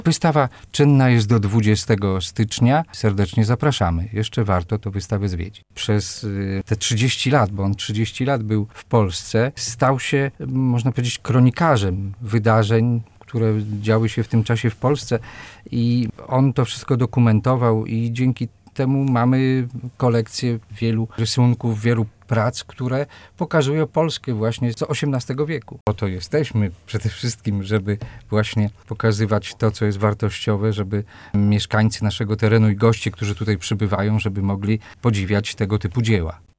Wystawa czynna jest do 20 stycznia. Serdecznie zapraszamy. Jeszcze warto tę wystawę zwiedzić. Przez te 30 lat, bo on 30 lat był w Polsce, stał się, można powiedzieć, kronikarzem wydarzeń, które działy się w tym czasie w Polsce i on to wszystko dokumentował i dzięki temu mamy kolekcję wielu rysunków, wielu prac, które pokazują Polskę właśnie z XVIII wieku. Po to jesteśmy przede wszystkim, żeby właśnie pokazywać to, co jest wartościowe, żeby mieszkańcy naszego terenu i goście, którzy tutaj przybywają, żeby mogli podziwiać tego typu dzieła.